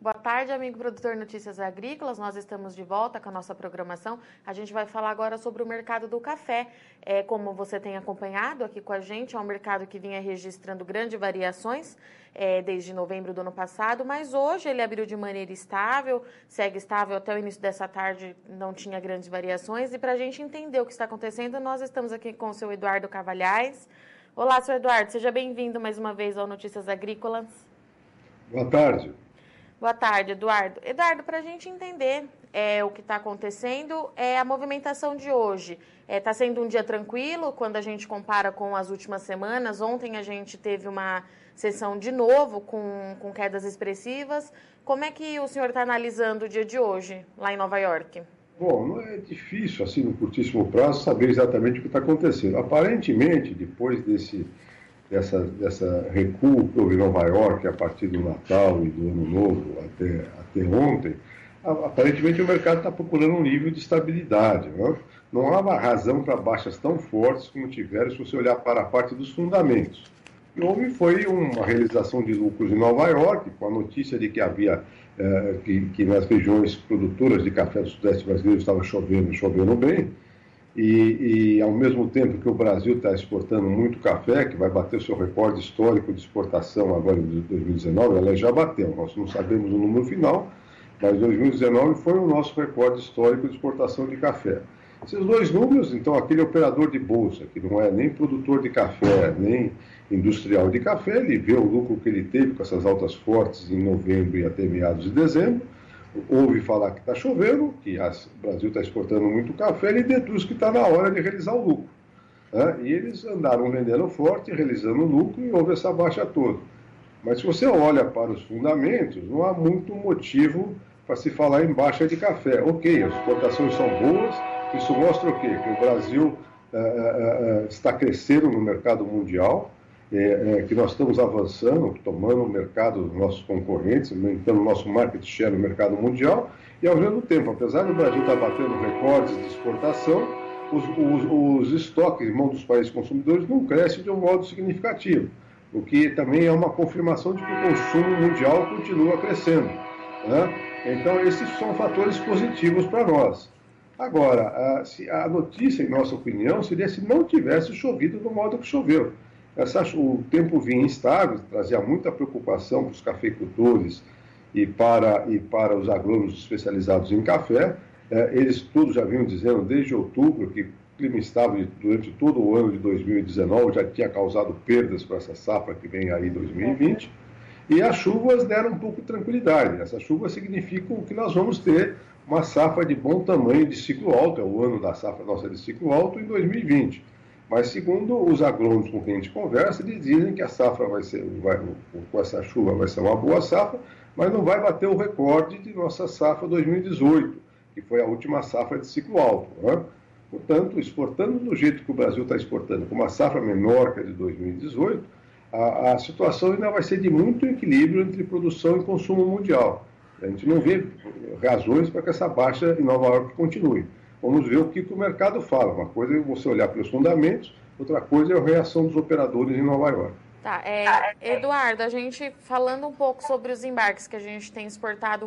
Boa tarde, amigo produtor Notícias Agrícolas. Nós estamos de volta com a nossa programação. A gente vai falar agora sobre o mercado do café. Como você tem acompanhado aqui com a gente, é um mercado que vinha registrando grandes variações desde novembro do ano passado, mas hoje ele abriu de maneira estável, segue estável até o início dessa tarde, não tinha grandes variações. E para a gente entender o que está acontecendo, nós estamos aqui com o seu Eduardo Cavalhais. Olá, seu Eduardo, seja bem-vindo mais uma vez ao Notícias Agrícolas. Boa tarde. Boa tarde, Eduardo. Eduardo, para a gente entender o que está acontecendo, a movimentação de hoje. Está sendo um dia tranquilo quando a gente compara com as últimas semanas. Ontem a gente teve uma sessão de novo com quedas expressivas. Como é que o senhor está analisando o dia de hoje, lá em Nova York? Bom, não é difícil, assim, no curtíssimo prazo, saber exatamente o que está acontecendo. Aparentemente, depois dessa recuo que houve em Nova York a partir do Natal e do Ano Novo até ontem, aparentemente o mercado está procurando um nível de estabilidade. Não há uma razão para baixas tão fortes como tiveram se você olhar para a parte dos fundamentos. E foi uma realização de lucros em Nova York, com a notícia de que havia que nas regiões produtoras de café do Sudeste brasileiro estava chovendo bem. E ao mesmo tempo que o Brasil está exportando muito café, que vai bater o seu recorde histórico de exportação agora em 2019, ela já bateu, nós não sabemos o número final, mas 2019 foi o nosso recorde histórico de exportação de café. Esses dois números, então, aquele operador de bolsa, que não é nem produtor de café, nem industrial de café, ele vê o lucro que ele teve com essas altas fortes em novembro e até meados de dezembro, ouve falar que está chovendo, que o Brasil está exportando muito café, ele deduz que está na hora de realizar o lucro. E eles andaram vendendo forte, realizando lucro, e houve essa baixa toda. Mas se você olha para os fundamentos, não há muito motivo para se falar em baixa de café. Ok, as exportações são boas, isso mostra o quê? Que o Brasil está crescendo no mercado mundial, que nós estamos avançando, tomando o mercado dos nossos concorrentes, aumentando o nosso market share no mercado mundial, e ao mesmo tempo, apesar do Brasil estar batendo recordes de exportação, os estoques em mão dos países consumidores não crescem de um modo significativo, o que também é uma confirmação de que o consumo mundial continua crescendo. Então, esses são fatores positivos para nós. Agora, a notícia, em nossa opinião, seria se não tivesse chovido do modo que choveu. O tempo vinha instável, trazia muita preocupação para os cafeicultores e para os agrônomos especializados em café. Eles todos já vinham dizendo desde outubro que o clima estável durante todo o ano de 2019 já tinha causado perdas para essa safra que vem aí em 2020. E as chuvas deram um pouco de tranquilidade. Essas chuvas significam que nós vamos ter uma safra de bom tamanho de ciclo alto, é o ano da safra nossa de ciclo alto, em 2020. Mas, segundo os agrônomos com quem a gente conversa, eles dizem que a safra com essa chuva vai ser uma boa safra, mas não vai bater o recorde de nossa safra 2018, que foi a última safra de ciclo alto. Portanto, exportando do jeito que o Brasil está exportando, com uma safra menor que a de 2018, a situação ainda vai ser de muito equilíbrio entre produção e consumo mundial. A gente não vê razões para que essa baixa em Nova York continue. Vamos ver o que o mercado fala. Uma coisa é você olhar pelos fundamentos, outra coisa é a reação dos operadores em Nova York. Tá, Eduardo, a gente falando um pouco sobre os embarques que a gente tem exportado,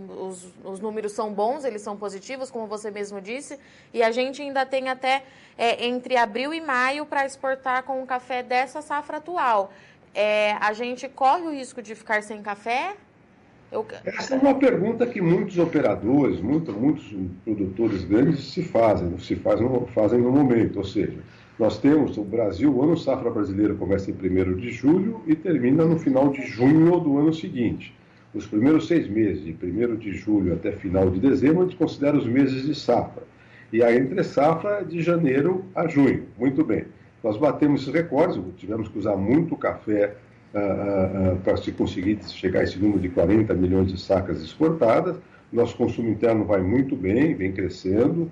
os números são bons, eles são positivos, como você mesmo disse, e a gente ainda tem até entre abril e maio para exportar com o café dessa safra atual. A gente corre o risco de ficar sem café? Essa é uma pergunta que muitos operadores, muitos produtores grandes fazem no momento, ou seja, nós temos o Brasil, o ano safra brasileiro começa em 1º de julho e termina no final de junho do ano seguinte. Os primeiros 6 meses, de 1º de julho até final de dezembro, a gente considera os meses de safra. E a entre safra de janeiro a junho. Muito bem. Nós batemos esses recordes, tivemos que usar muito café para se conseguir chegar a esse número de 40 milhões de sacas exportadas. Nosso consumo interno vai muito bem, vem crescendo.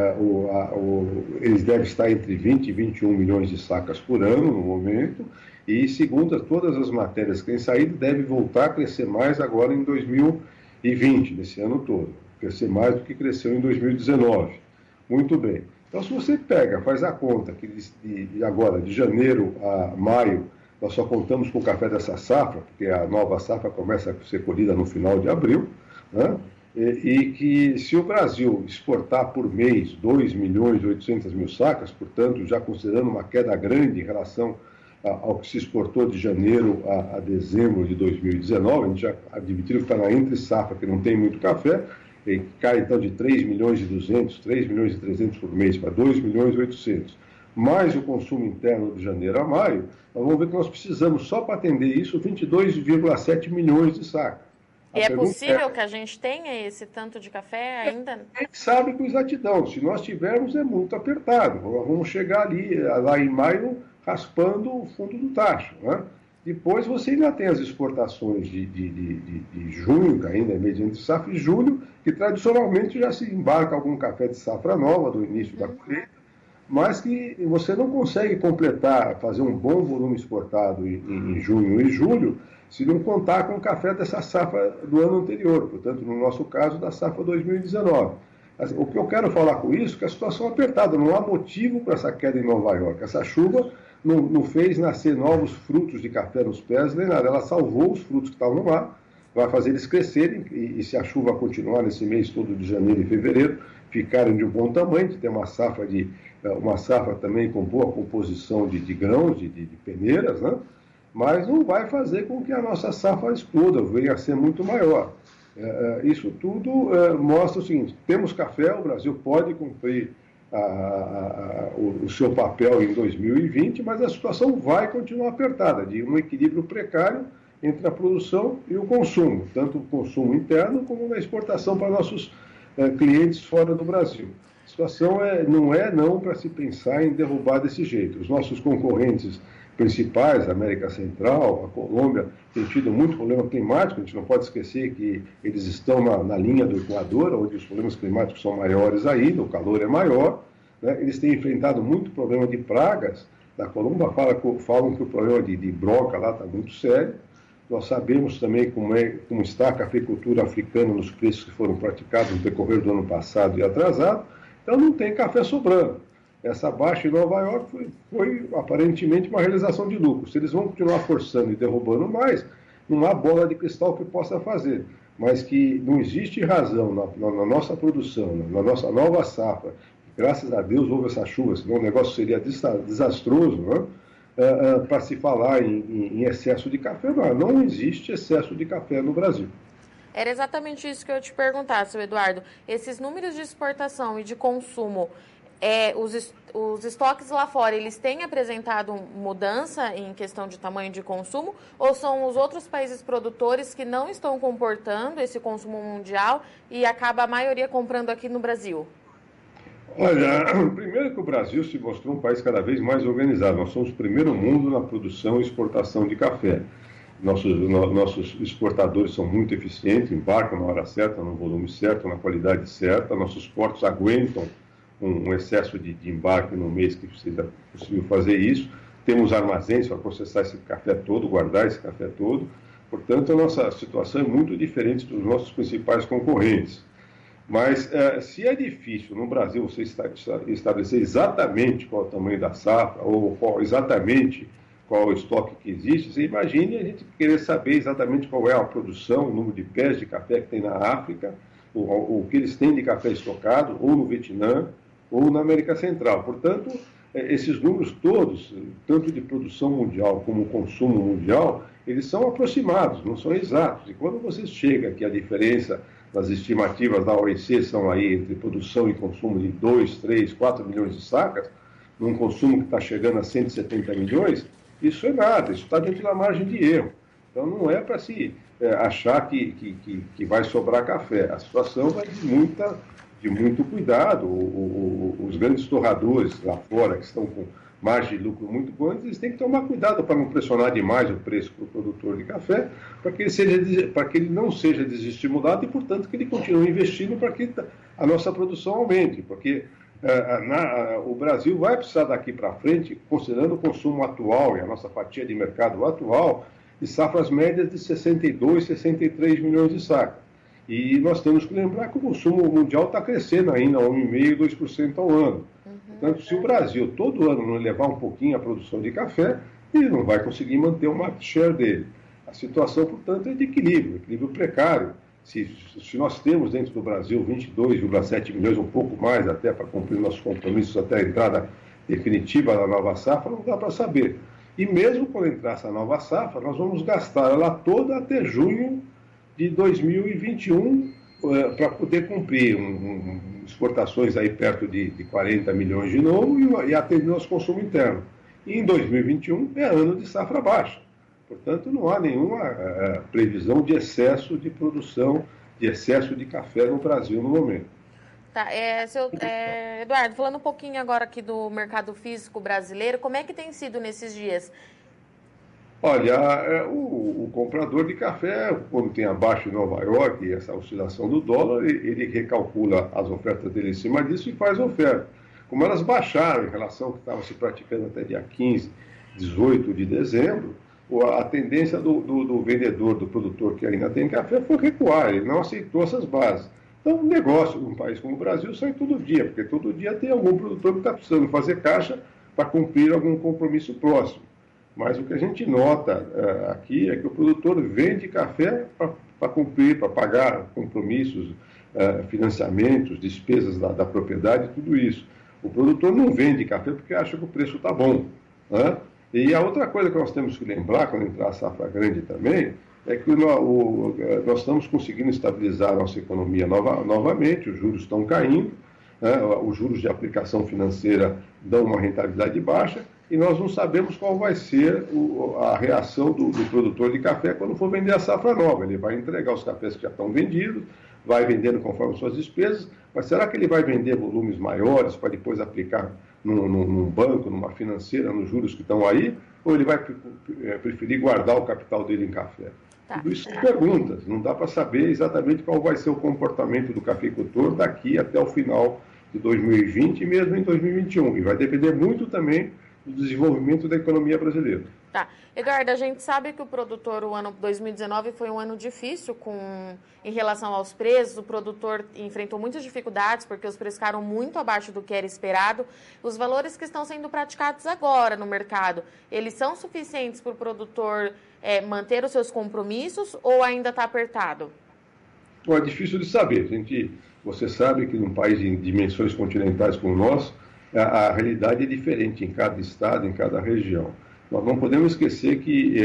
Eles devem estar entre 20 e 21 milhões de sacas por ano no momento. E, segundo todas as matérias que têm saído, deve voltar a crescer mais agora em 2020, nesse ano todo. Crescer mais do que cresceu em 2019. Muito bem. Então, se você faz a conta que agora, de janeiro a maio, nós só contamos com o café dessa safra, porque a nova safra começa a ser colhida no final de abril, né? E que se o Brasil exportar por mês 2 milhões e 800 mil sacas, portanto, já considerando uma queda grande em relação ao que se exportou de janeiro a dezembro de 2019, a gente já admitiu que está na entre safra, que não tem muito café, e cai então de 3 milhões e 200, 3 milhões e 300 por mês para 2 milhões e 800, mais o consumo interno de janeiro a maio, nós vamos ver que nós precisamos, só para atender isso, 22,7 milhões de sacas. E é possível que a gente tenha esse tanto de café ainda? A gente sabe com exatidão. Se nós tivermos, é muito apertado. Vamos chegar ali, lá em maio, raspando o fundo do tacho, né? Depois você ainda tem as exportações de junho, que ainda é mês entre safra, e julho, que tradicionalmente já se embarca algum café de safra nova, do início da colheita, mas que você não consegue completar, fazer um bom volume exportado em junho e julho, se não contar com o café dessa safra do ano anterior, portanto, no nosso caso, da safra 2019. O que eu quero falar com isso é que a situação é apertada, não há motivo para essa queda em Nova York. Essa chuva não fez nascer novos frutos de café nos pés, nem nada, ela salvou os frutos que estavam lá, vai fazer eles crescerem, e se a chuva continuar nesse mês todo de janeiro e fevereiro, ficarem de um bom tamanho, de ter uma safra também com boa composição de grãos, de peneiras, né? Mas não vai fazer com que a nossa safra exploda, venha a ser muito maior. Isso tudo mostra o seguinte: temos café, o Brasil pode cumprir o seu papel em 2020, mas a situação vai continuar apertada, de um equilíbrio precário entre a produção e o consumo, tanto o consumo interno como na exportação para nossos clientes fora do Brasil. A situação não para se pensar em derrubar desse jeito. Os nossos concorrentes principais, a América Central, a Colômbia, tem tido muito problema climático. A gente não pode esquecer que eles estão na linha do Equador, onde os problemas climáticos são maiores ainda, o calor é maior, né? Eles têm enfrentado muito problema de pragas. Na Colômbia falam que o problema de broca lá está muito sério. Nós sabemos também como está a cafeicultura africana nos preços que foram praticados no decorrer do ano passado e atrasado. Então não tem café sobrando. Essa baixa em Nova York foi aparentemente uma realização de lucro. Se eles vão continuar forçando e derrubando mais, não há bola de cristal que possa fazer. Mas que não existe razão na nossa produção, na nossa nova safra. Graças a Deus houve essa chuva, senão o negócio seria desastroso, né? Para se falar em excesso de café. Não existe excesso de café no Brasil. Era exatamente isso que eu te perguntar, seu Eduardo. Esses números de exportação e de consumo, os estoques lá fora, eles têm apresentado mudança em questão de tamanho de consumo, ou são os outros países produtores que não estão comportando esse consumo mundial e acaba a maioria comprando aqui no Brasil? Olha, primeiro que o Brasil se mostrou um país cada vez mais organizado. Nós somos o primeiro mundo na produção e exportação de café. Nossos exportadores são muito eficientes, embarcam na hora certa, no volume certo, na qualidade certa. Nossos portos aguentam um excesso de embarque no mês que seja possível fazer isso. Temos armazéns para processar esse café todo, guardar esse café todo. Portanto, a nossa situação é muito diferente dos nossos principais concorrentes. Mas se é difícil no Brasil você estabelecer exatamente qual é o tamanho da safra ou exatamente qual é o estoque que existe, você imagine a gente querer saber exatamente qual é a produção, o número de pés de café que tem na África, o que eles têm de café estocado, ou no Vietnã, ou na América Central. Portanto, esses números todos, tanto de produção mundial como consumo mundial, eles são aproximados, não são exatos. E quando você chega que a diferença das estimativas da OEC são aí entre produção e consumo de 2, 3, 4 milhões de sacas, num consumo que está chegando a 170 milhões, isso é nada, isso está dentro da margem de erro. Então não é para se achar que vai sobrar café. A situação vai de muito cuidado. Os grandes torradores lá fora, que estão com margem de lucro muito boa, eles têm que tomar cuidado para não pressionar demais o preço para o produtor de café, para que ele não seja desestimulado e, portanto, que ele continue investindo para que a nossa produção aumente, porque o Brasil vai precisar daqui para frente, considerando o consumo atual e a nossa fatia de mercado atual, de safras médias de 62, 63 milhões de sacas. E nós temos que lembrar que o consumo mundial está crescendo ainda, 1,5%, 2% ao ano. Portanto, se o Brasil todo ano não elevar um pouquinho a produção de café, e não vai conseguir manter o market share dele. A situação, portanto, é de equilíbrio precário. Se nós temos dentro do Brasil 22,7 milhões, um pouco mais até, para cumprir nossos compromissos até a entrada definitiva da nova safra, não dá para saber. E mesmo quando entrar essa nova safra, nós vamos gastar ela toda até junho de 2021 para poder cumprir exportações aí perto de 40 milhões de novo e atender nosso consumo interno. E em 2021 é ano de safra baixa. Portanto, não há nenhuma previsão de excesso de produção, de excesso de café no Brasil no momento. Tá, Eduardo, falando um pouquinho agora aqui do mercado físico brasileiro, como é que tem sido nesses dias? Olha, o comprador de café, quando tem abaixo em Nova York, essa oscilação do dólar, ele recalcula as ofertas dele em cima disso e faz oferta. Como elas baixaram em relação ao que estava se praticando até dia 15, 18 de dezembro, a tendência do vendedor, do produtor que ainda tem café, foi recuar, ele não aceitou essas bases. Então, o negócio de um país como o Brasil sai todo dia, porque todo dia tem algum produtor que está precisando fazer caixa para cumprir algum compromisso próximo. Mas o que a gente nota aqui é que o produtor vende café para cumprir, para pagar compromissos, financiamentos, despesas da propriedade, tudo isso. O produtor não vende café porque acha que o preço está bom, né? E a outra coisa que nós temos que lembrar, quando entrar a safra grande também, é que nós estamos conseguindo estabilizar a nossa economia novamente, os juros estão caindo, né? Os juros de aplicação financeira dão uma rentabilidade baixa, e nós não sabemos qual vai ser a reação do produtor de café quando for vender a safra nova. Ele vai entregar os cafés que já estão vendidos, vai vendendo conforme suas despesas, mas será que ele vai vender volumes maiores para depois aplicar num banco, numa financeira, nos juros que estão aí, ou ele vai preferir guardar o capital dele em café? Tá. Tudo isso são perguntas, não dá para saber exatamente qual vai ser o comportamento do cafeicultor daqui até o final de 2020 e mesmo em 2021, e vai depender muito também do desenvolvimento da economia brasileira. Tá. Eduardo, a gente sabe que o produtor, o ano 2019 foi um ano difícil em relação aos preços. O produtor enfrentou muitas dificuldades porque os preços ficaram muito abaixo do que era esperado. Os valores que estão sendo praticados agora no mercado, eles são suficientes para o produtor manter os seus compromissos ou ainda está apertado? Bom, é difícil de saber. Você sabe que num país de dimensões continentais como o nosso, a realidade é diferente em cada estado, em cada região. Nós não podemos esquecer que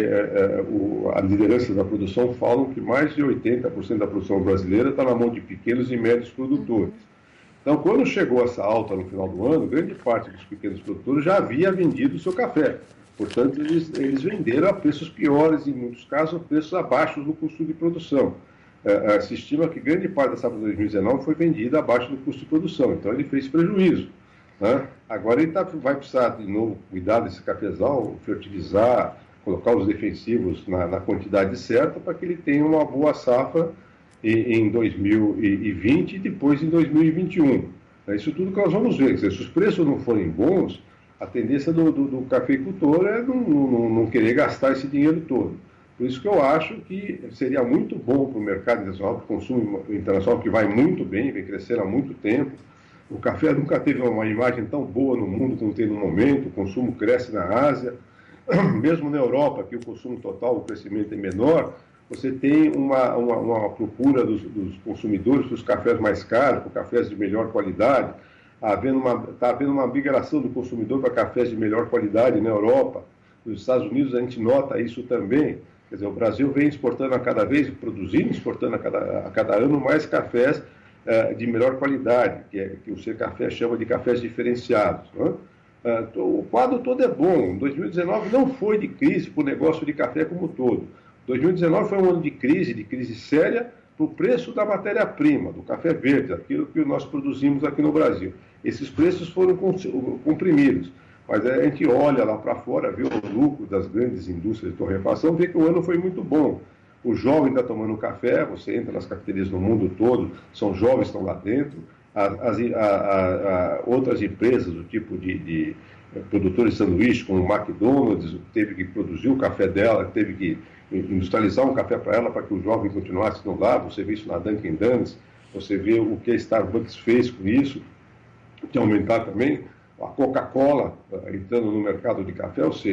a liderança da produção falam que mais de 80% da produção brasileira está na mão de pequenos e médios produtores. Então, quando chegou essa alta no final do ano, grande parte dos pequenos produtores já havia vendido o seu café. Portanto, eles venderam a preços piores, em muitos casos, a preços abaixo do custo de produção. Se estima que grande parte da safra de 2019 foi vendida abaixo do custo de produção, então ele fez prejuízo. Né? Agora ele vai precisar de novo cuidar desse cafezal, fertilizar, colocar os defensivos na quantidade certa para que ele tenha uma boa safra em 2020 e depois em 2021. É isso tudo que nós vamos ver. Se os preços não forem bons, a tendência do cafeicultor é não querer gastar esse dinheiro todo. Por isso que eu acho que seria muito bom para o mercado internacional, para o consumo internacional, que vai muito bem, vem crescendo há muito tempo. O café nunca teve uma imagem tão boa no mundo como tem no momento, o consumo cresce na Ásia, mesmo na Europa, que o consumo total, o crescimento é menor, você tem uma procura dos consumidores para os cafés mais caros, para cafés de melhor qualidade, está havendo uma migração do consumidor para cafés de melhor qualidade na Europa. Nos Estados Unidos a gente nota isso também. Quer dizer, o Brasil vem exportando exportando a cada ano mais cafés de melhor qualidade, que o Secafé chama de cafés diferenciados. Né? O quadro todo é bom. 2019 não foi de crise para o negócio de café como um todo. 2019 foi um ano de crise séria, para o preço da matéria-prima, do café verde, aquilo que nós produzimos aqui no Brasil. Esses preços foram comprimidos. Mas a gente olha lá para fora, vê o lucro das grandes indústrias de torrefação, vê que o ano foi muito bom. O jovem está tomando café, você entra nas cafeterias no mundo todo, são jovens que estão lá dentro. Outras empresas, do tipo de produtores de sanduíche, como o McDonald's, teve que produzir o café dela, teve que industrializar um café para ela, para que o jovem continuasse no lado. Você vê isso na Dunkin' Donuts, você vê o que a Starbucks fez com isso, de aumentar também a Coca-Cola entrando no mercado de café, ou seja,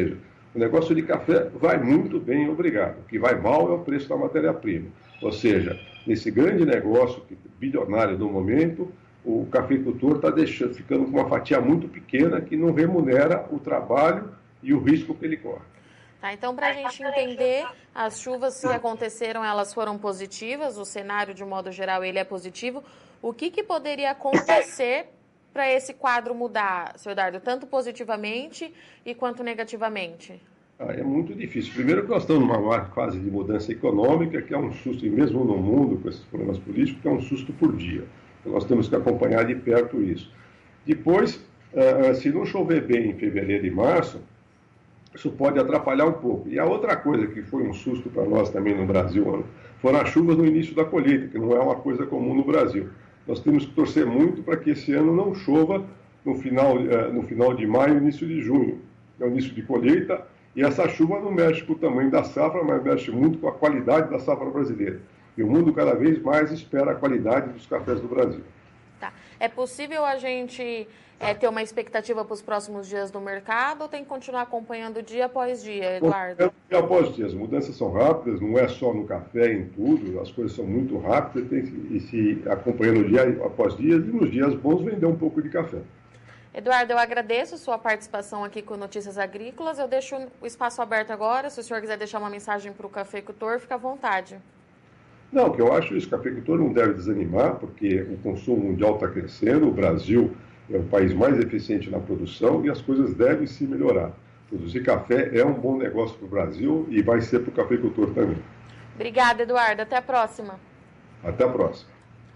O negócio de café vai muito bem, obrigado. O que vai mal é o preço da matéria-prima. Ou seja, nesse grande negócio bilionário do momento, o cafeicultor está ficando com uma fatia muito pequena que não remunera o trabalho e o risco que ele corre. Tá, então, para a gente entender, as chuvas que aconteceram, elas foram positivas, o cenário, de modo geral, ele é positivo. O que poderia acontecer para esse quadro mudar, senhor Eduardo, tanto positivamente e quanto negativamente? É muito difícil. Primeiro que nós estamos numa fase de mudança econômica, que é um susto, e mesmo no mundo, com esses problemas políticos, que é um susto por dia. Então, nós temos que acompanhar de perto isso. Depois, se não chover bem em fevereiro e março, isso pode atrapalhar um pouco. E a outra coisa que foi um susto para nós também no Brasil, foram as chuvas no início da colheita, que não é uma coisa comum no Brasil. Nós temos que torcer muito para que esse ano não chova no final de maio, início de junho. É o início de colheita, e essa chuva não mexe com o tamanho da safra, mas mexe muito com a qualidade da safra brasileira. E o mundo cada vez mais espera a qualidade dos cafés do Brasil. Tá. É possível a gente ter uma expectativa para os próximos dias do mercado ou tem que continuar acompanhando dia após dia, Eduardo? Dia após dia. As mudanças são rápidas, não é só no café, em tudo. As coisas são muito rápidas, tem que ir se acompanhando dia após dia e nos dias bons vender um pouco de café. Eduardo, eu agradeço a sua participação aqui com Notícias Agrícolas. Eu deixo o espaço aberto agora. Se o senhor quiser deixar uma mensagem para o cafeicultor, fica à vontade. Não, o que eu acho é isso, o cafeicultor não deve desanimar, porque o consumo mundial está crescendo, o Brasil é o país mais eficiente na produção e as coisas devem se melhorar. Produzir café é um bom negócio para o Brasil e vai ser para o cafeicultor também. Obrigada, Eduardo. Até a próxima. Até a próxima.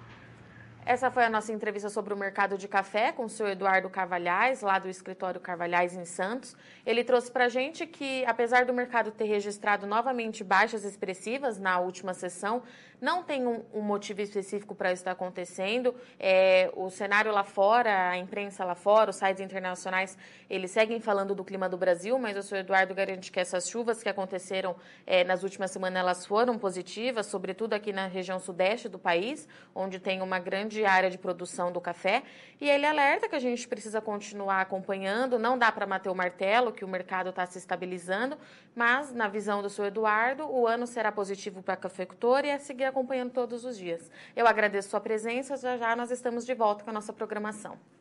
Essa foi a nossa entrevista sobre o mercado de café com o senhor Eduardo Carvalhais, lá do escritório Carvalhais em Santos. Ele trouxe para a gente que, apesar do mercado ter registrado novamente baixas expressivas na última sessão, não tem um motivo específico para isso estar acontecendo. O cenário lá fora, a imprensa lá fora, os sites internacionais, eles seguem falando do clima do Brasil, mas o senhor Eduardo garante que essas chuvas que aconteceram nas últimas semanas, elas foram positivas, sobretudo aqui na região sudeste do país, onde tem uma grande área de produção do café, e ele alerta que a gente precisa continuar acompanhando, não dá para bater o martelo, que o mercado está se estabilizando, mas, na visão do senhor Eduardo, o ano será positivo para a cafeicultura e é seguir acompanhando todos os dias. Eu agradeço a sua presença, já nós estamos de volta com a nossa programação.